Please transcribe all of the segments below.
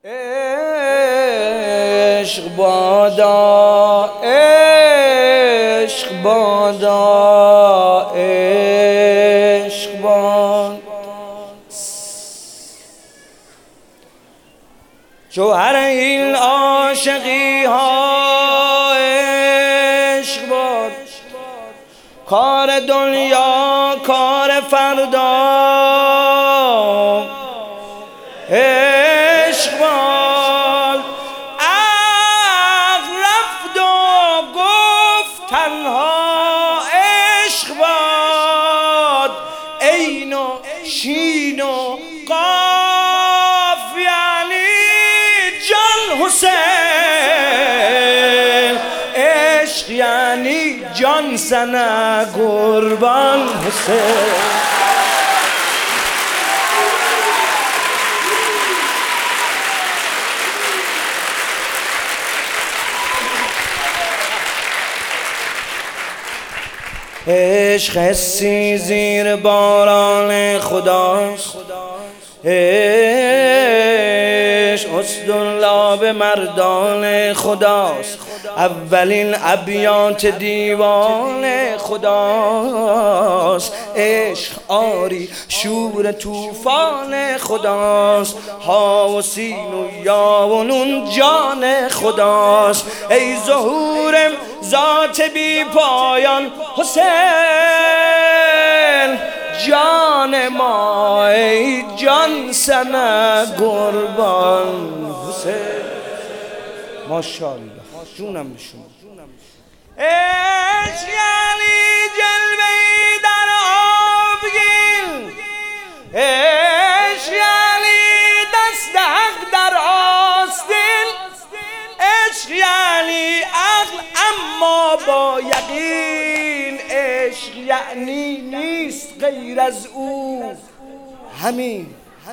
عشق بادا، عشق بادا، عشق باد. جوهر این عاشقی ها عشق باد، کار دنیا کار فردا عشق باد. عقل رفت و گفت تنها عشق باد، عین و شین و قاف یعنی جان حسین، عشق یعنی جان سنه قربان حسین. عشق حسی زیر باران خداست، عشق اسدالله به مردان خداست، اولین ابیات دیوان خداست. عشق آری شور طوفان خداست، ها و سین و یا و نون جان خداست. ای ظهور ذات بی پایان حسین، جان ما ای جان سنه قربان حسین. ماشاءالله جونم بشون. عشق یعنی جلوه‌ای در آبگین، عشق یعنی دست حق در آستین، عشق یعنی عقل اما با یقین، عشق یعنی نیست غیر از او همین.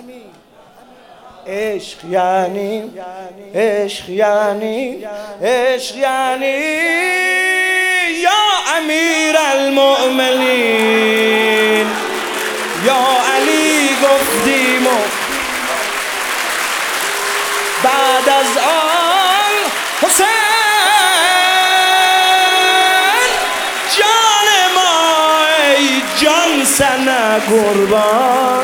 عشق یعنی، عشق یعنی، عشق یعنی یا امیر المؤمنین یا علی گفتیم و بعد از آن حسین، جان ما ای جان سنه قربان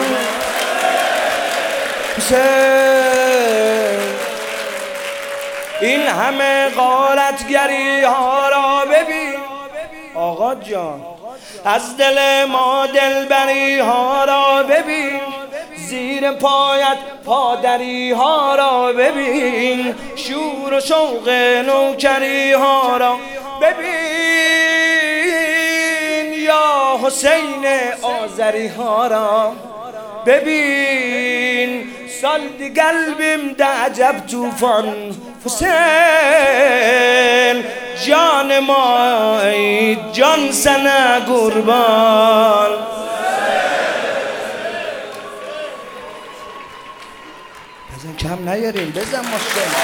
حسین. این همه غارتگری ها را ببین آقا جان، از دل ما دلبری ها را ببین، زیر پایت پادری ها را ببین، شور و شوق نوکری ها را ببین، یا حسین آذری ها را ببین. سال قلبim de عجب طوفان حسین، جان ما ای جان سنه قربان. بزن کم نیاریم، بزن ماشاءالله.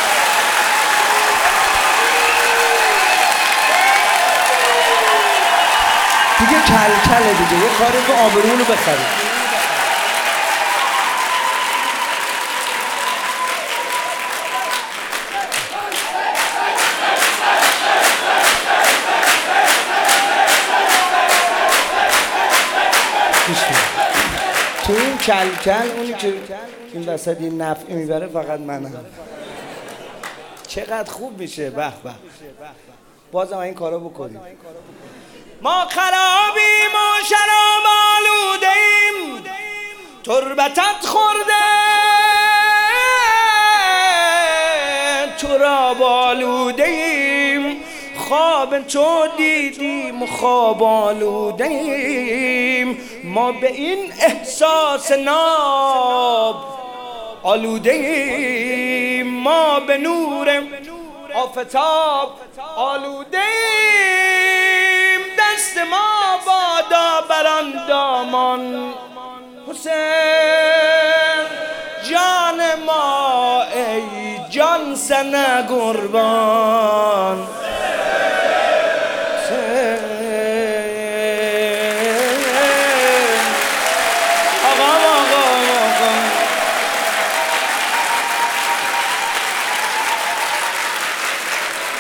دیگه کلکله دیگه، یه کاری که آبرونو بخرید. تو این کلکل اونی که این وسط این نفعی میبره فقط منم. چقدر خوب میشه. به به. بازم این کارا بکنیم. ما خرابیم و شراب آلوده‌ایم، تربتت خورده تراب آلوده‌ایم، خواب تو دیدیم و خواب آلوده‌ایم، ما به این احساس ناب آلوده‌ایم، ما به نور آفتاب آلوده‌ایم، دست ما بادا بر آن دامان حسین، جان ما ای جان سنه قربان.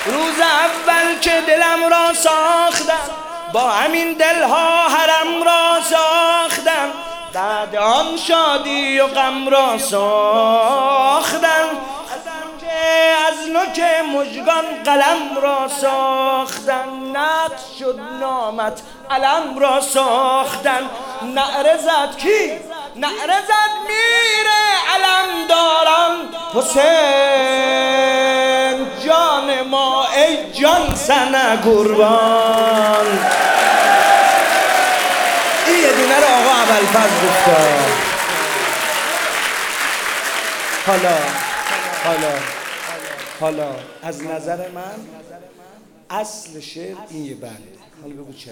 روز اول که دلم را ساختم با همین دلها حرم را ساختم، بعد آن شادی و غم را ساختم، از نوک مژگان قلم را ساختن، نقش شد نامت علم را ساختن. نعره زد کی؟ نعره زد میره علم دارم حسین جان ما ای جان سنه قربان. این یه دونه رو آقا ابوالفضل گفته. حالا از نظر من اصل شعر این یه بنده. حالا بگو چرا؟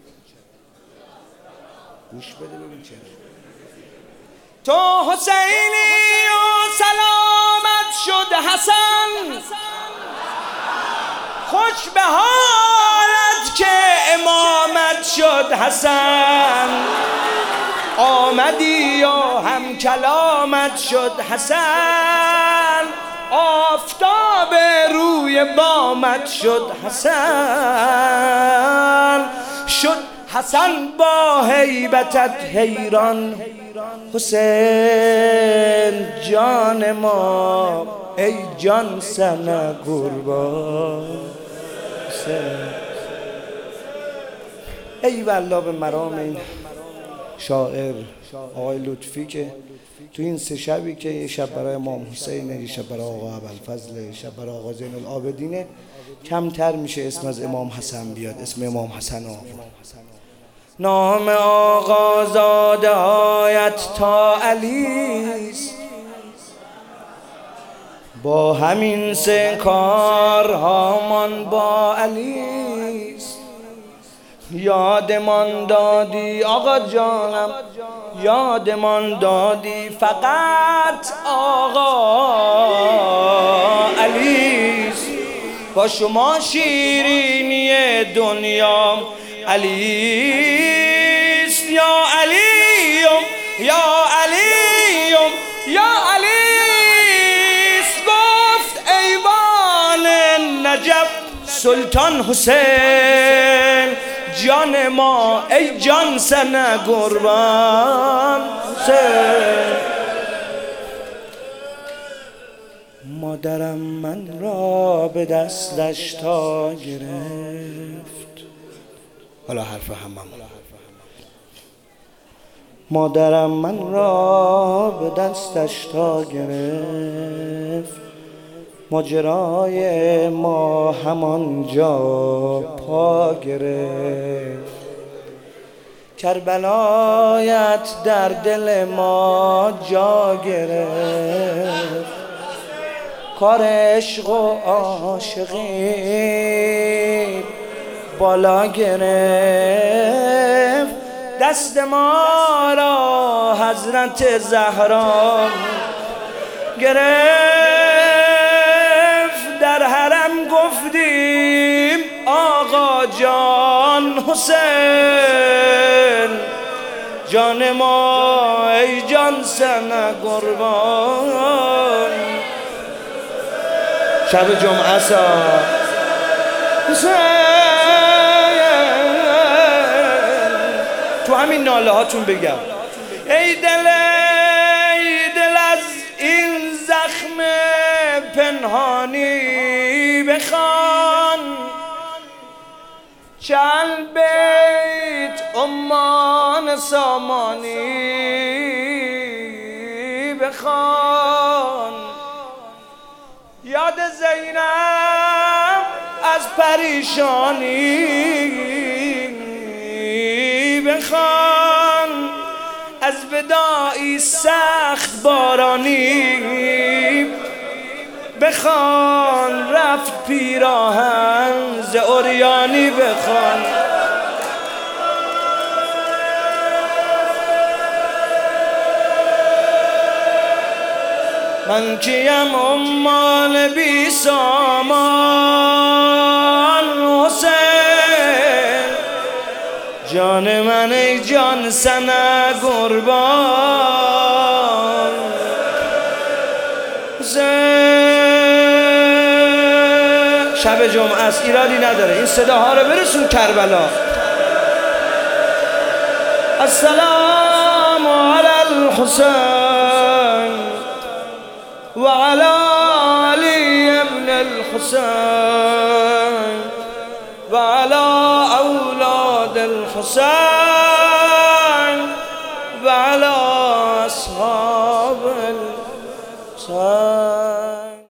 گوش بده ببین چرا. تو حسینی و سلامت شد حسن، خوش به حالت که امامت شد حسن، آمدی و هم کلامت شد حسن، آفتاب روی بامت شد حسن، شد حسن با هیبتت حیران، حسین جان ما ای جان سنه قربان. ای والله به مرام این شاعر آقای لطفی که تو این سه شبی که یه شب برای امام حسین، یه شب برای آقا ابوالفضل، یه شب برای آقا زین العابدینه، کمتر میشه اسم از امام حسن بیاد، اسم امام حسن آورد. نام آقا زاده هایت تا علیست، با همین سه کارهامان با علیست. یادمان دادی آقا جانم، یادمان دادی فقط آقا علیست، با شما شیرینی دنیا علیست. یا علیم یا علیم یا علیست، گفت ایوان نجف سلطان حسین جان ما ای جان سنه قربان حسین. مادرم من را به دستش تا گرفت، حالا حرف همم. مادرم من را به دستش تا گرفت، ماجرای ما همانجا پا گرفت. کربلایت در دل ما جا گرفت، کار عشق و عاشقی بالا گرفت. دست ما را حضرت زهرا گرفت، در حرم گفتیم آقا جان حسین جان ما ای جان سنه قربان. شب جمعه سا حسین تو همین ناله هاتون بگم ای دل از این زخم پنهانی بخوان، چند بیت عمان سامانی بخوان. یاد زینب از پریشانی بخوان، از وداعی سخت بارانی بخوان، رفت پیراهن ز عریانی بخوان. من کیم عمان بی سامان حسین جان من ای جان سنه قربان. شب جمعه است، ایرادی نداره. این صداها رو برسون کربلا. السلام علی الحسین و علی علی ابن الحسین و علی اولاد الحسین و علی اصحاب الحسین.